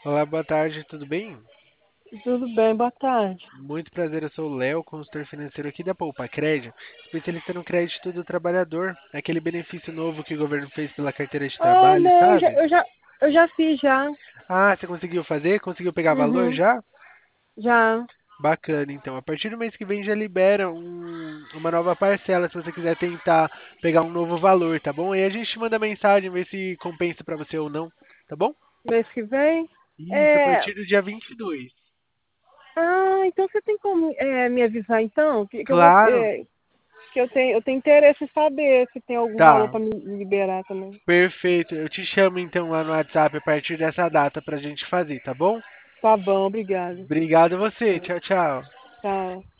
Olá, boa tarde, tudo bem? Tudo bem, boa tarde. Muito prazer, eu sou o Léo, consultor financeiro aqui da Poupa Crédito, especialista no crédito do trabalhador, aquele benefício novo que o governo fez pela carteira de Ah, trabalho, não, sabe? eu já fiz já. Ah, você conseguiu fazer? Conseguiu pegar valor Uhum, já? já. Bacana, então. A partir do mês que vem já libera uma nova parcela, se você quiser tentar pegar um novo valor, tá bom? Aí a gente te manda mensagem, ver se compensa pra você ou não, tá bom? Mês que vem. Isso, a É, partir do dia 22. então você tem como me avisar então? Que eu vou, Claro, que eu tenho interesse em saber se tem algum valor tá. para me liberar também. Perfeito. Eu te chamo então lá no WhatsApp a partir dessa data pra gente fazer, tá bom? Tá bom, obrigada. Obrigado a você. Tá, Tchau, tchau. tá.